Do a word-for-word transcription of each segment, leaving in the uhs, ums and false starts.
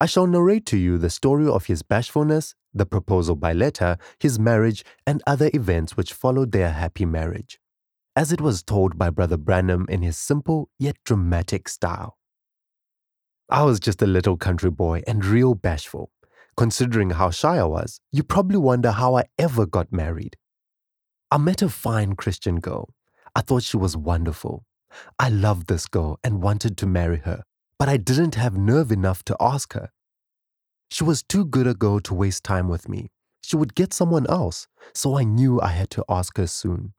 I shall narrate to you the story of his bashfulness, the proposal by letter, his marriage, and other events which followed their happy marriage, as it was told by Brother Branham in his simple yet dramatic style. I was just a little country boy and real bashful. Considering how shy I was, you probably wonder how I ever got married. I met a fine Christian girl. I thought she was wonderful. I loved this girl and wanted to marry her, but I didn't have nerve enough to ask her. She was too good a girl to waste time with me. She would get someone else, so I knew I had to ask her soon.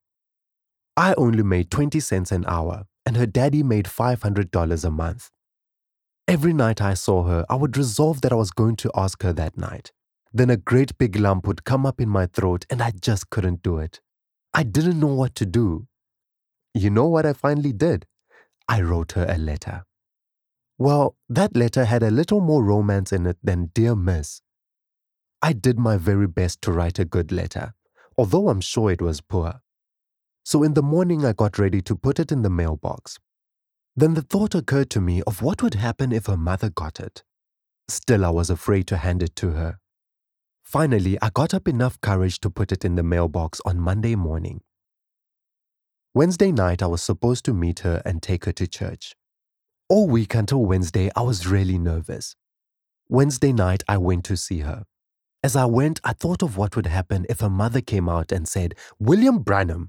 I only made twenty cents an hour, and her daddy made five hundred dollars a month. Every night I saw her, I would resolve that I was going to ask her that night. Then a great big lump would come up in my throat and I just couldn't do it. I didn't know what to do. You know what I finally did? I wrote her a letter. Well, that letter had a little more romance in it than Dear Miss. I did my very best to write a good letter, although I'm sure it was poor. So in the morning I got ready to put it in the mailbox. Then the thought occurred to me of what would happen if her mother got it. Still, I was afraid to hand it to her. Finally, I got up enough courage to put it in the mailbox on Monday morning. Wednesday night, I was supposed to meet her and take her to church. All week until Wednesday, I was really nervous. Wednesday night, I went to see her. As I went, I thought of what would happen if her mother came out and said, "William Branham."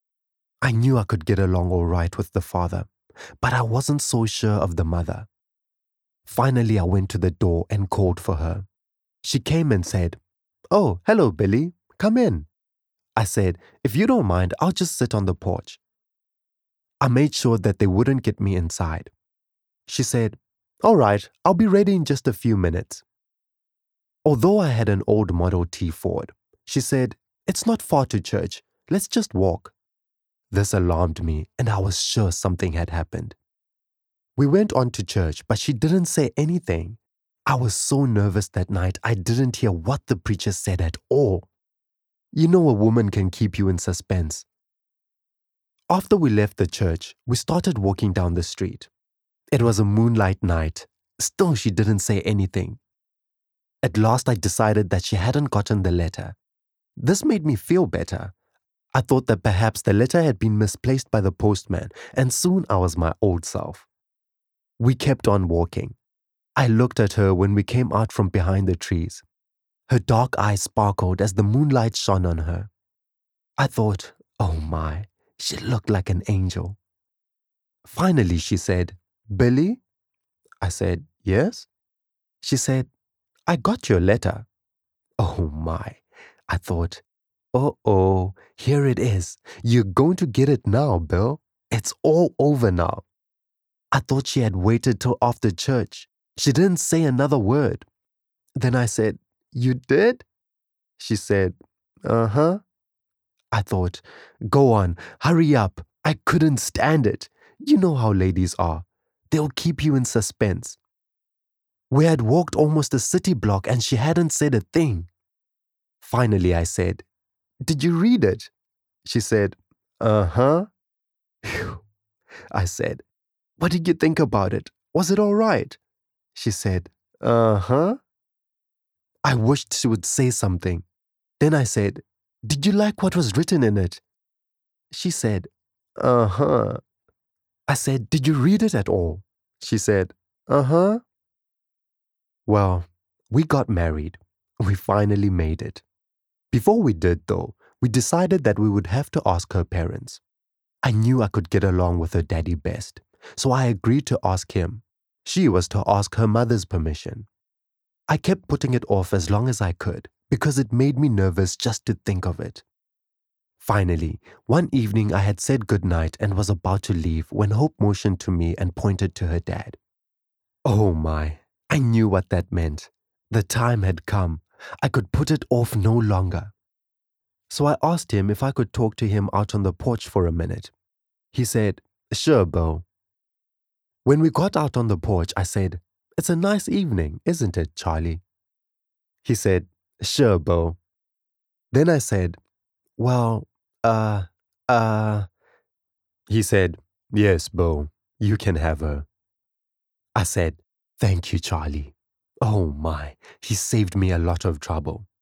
I knew I could get along all right with the father, but I wasn't so sure of the mother. Finally, I went to the door and called for her. She came and said, "Oh, hello, Billy. Come in." I said, "If you don't mind, I'll just sit on the porch." I made sure that they wouldn't get me inside. She said, "All right, I'll be ready in just a few minutes." Although I had an old Model T Ford, she said, "It's not far to church. Let's just walk." This alarmed me, and I was sure something had happened. We went on to church, but she didn't say anything. I was so nervous that night I didn't hear what the preacher said at all. You know a woman can keep you in suspense. After we left the church, we started walking down the street. It was a moonlight night. Still, she didn't say anything. At last, I decided that she hadn't gotten the letter. This made me feel better. I thought that perhaps the letter had been misplaced by the postman, and soon I was my old self. We kept on walking. I looked at her when we came out from behind the trees. Her dark eyes sparkled as the moonlight shone on her. I thought, oh my, she looked like an angel. Finally, she said, "Billy?" I said, "Yes?" She said, "I got your letter." Oh my, I thought, uh-oh, here it is. You're going to get it now, Bill. It's all over now. I thought she had waited till after church. She didn't say another word. Then I said, "You did?" She said, "Uh-huh." I thought, go on, hurry up. I couldn't stand it. You know how ladies are. They'll keep you in suspense. We had walked almost a city block and she hadn't said a thing. Finally, I said, "Did you read it?" She said, "Uh-huh." Phew. I said, "What did you think about it? Was it all right?" She said, "Uh-huh." I wished she would say something. Then I said, "Did you like what was written in it?" She said, "Uh-huh." I said, "Did you read it at all?" She said, "Uh-huh." Well, we got married. We finally made it. Before we did, though, we decided that we would have to ask her parents. I knew I could get along with her daddy best, so I agreed to ask him. She was to ask her mother's permission. I kept putting it off as long as I could because it made me nervous just to think of it. Finally, one evening I had said goodnight and was about to leave when Hope motioned to me and pointed to her dad. Oh my, I knew what that meant. The time had come. I could put it off no longer. So I asked him if I could talk to him out on the porch for a minute. He said, "Sure, Bo." When we got out on the porch, I said, "It's a nice evening, isn't it, Charlie?" He said, "Sure, Bo." Then I said, "Well, uh, uh..." He said, "Yes, Bo, you can have her." I said, "Thank you, Charlie." Oh my, he saved me a lot of trouble.